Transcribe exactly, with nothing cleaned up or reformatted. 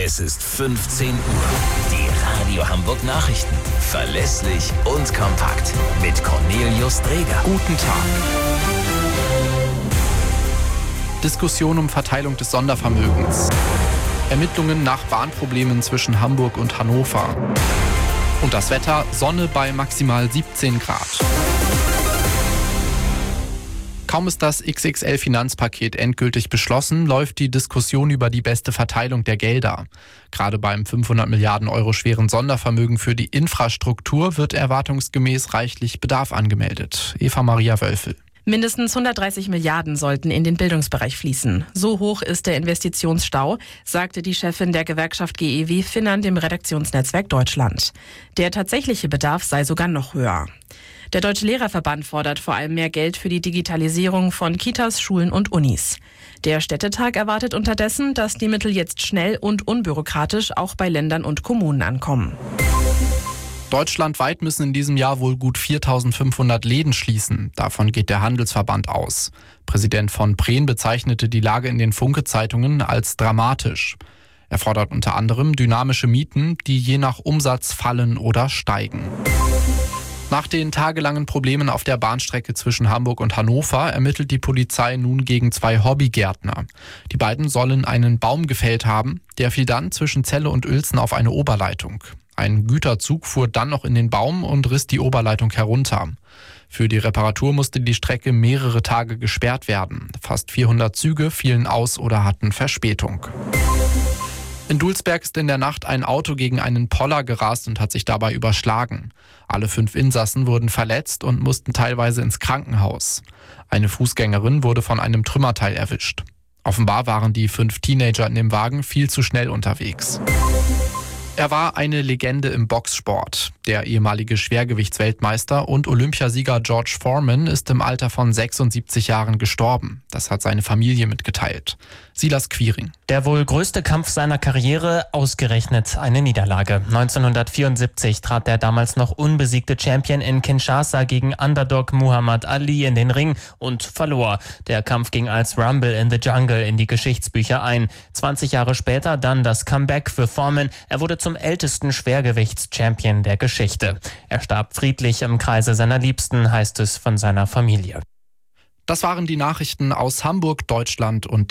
Es ist fünfzehn Uhr. Die Radio Hamburg Nachrichten. Verlässlich und kompakt. Mit Cornelius Dreger. Guten Tag. Diskussion um Verteilung des Sondervermögens. Ermittlungen nach Bahnproblemen zwischen Hamburg und Hannover. Und das Wetter: Sonne bei maximal siebzehn Grad. Kaum ist das X X L-Finanzpaket endgültig beschlossen, läuft die Diskussion über die beste Verteilung der Gelder. Gerade beim fünfhundert Milliarden Euro schweren Sondervermögen für die Infrastruktur wird erwartungsgemäß reichlich Bedarf angemeldet. Eva-Maria Wölfel. Mindestens hundertdreißig Milliarden sollten in den Bildungsbereich fließen. So hoch ist der Investitionsstau, sagte die Chefin der Gewerkschaft G E W Finnern dem Redaktionsnetzwerk Deutschland. Der tatsächliche Bedarf sei sogar noch höher. Der Deutsche Lehrerverband fordert vor allem mehr Geld für die Digitalisierung von Kitas, Schulen und Unis. Der Städtetag erwartet unterdessen, dass die Mittel jetzt schnell und unbürokratisch auch bei Ländern und Kommunen ankommen. Deutschlandweit müssen in diesem Jahr wohl gut viertausendfünfhundert Läden schließen. Davon geht der Handelsverband aus. Präsident von Prehn bezeichnete die Lage in den Funke-Zeitungen als dramatisch. Er fordert unter anderem dynamische Mieten, die je nach Umsatz fallen oder steigen. Nach den tagelangen Problemen auf der Bahnstrecke zwischen Hamburg und Hannover ermittelt die Polizei nun gegen zwei Hobbygärtner. Die beiden sollen einen Baum gefällt haben, der fiel dann zwischen Celle und Uelzen auf eine Oberleitung. Ein Güterzug fuhr dann noch in den Baum und riss die Oberleitung herunter. Für die Reparatur musste die Strecke mehrere Tage gesperrt werden. Fast vierhundert Züge fielen aus oder hatten Verspätung. In Dulsberg ist in der Nacht ein Auto gegen einen Poller gerast und hat sich dabei überschlagen. Alle fünf Insassen wurden verletzt und mussten teilweise ins Krankenhaus. Eine Fußgängerin wurde von einem Trümmerteil erwischt. Offenbar waren die fünf Teenager in dem Wagen viel zu schnell unterwegs. Er war eine Legende im Boxsport. Der ehemalige Schwergewichtsweltmeister und Olympiasieger George Foreman ist im Alter von sechsundsiebzig Jahren gestorben. Das hat seine Familie mitgeteilt. Silas Quiring. Der wohl größte Kampf seiner Karriere, ausgerechnet eine Niederlage. neunzehnhundertvierundsiebzig trat der damals noch unbesiegte Champion in Kinshasa gegen Underdog Muhammad Ali in den Ring und verlor. Der Kampf ging als Rumble in the Jungle in die Geschichtsbücher ein. zwanzig Jahre später dann das Comeback für Foreman. Er wurde zum ältesten Schwergewichts-Champion der Geschichte. Er starb friedlich im Kreise seiner Liebsten, heißt es von seiner Familie. Das waren die Nachrichten aus Hamburg, Deutschland und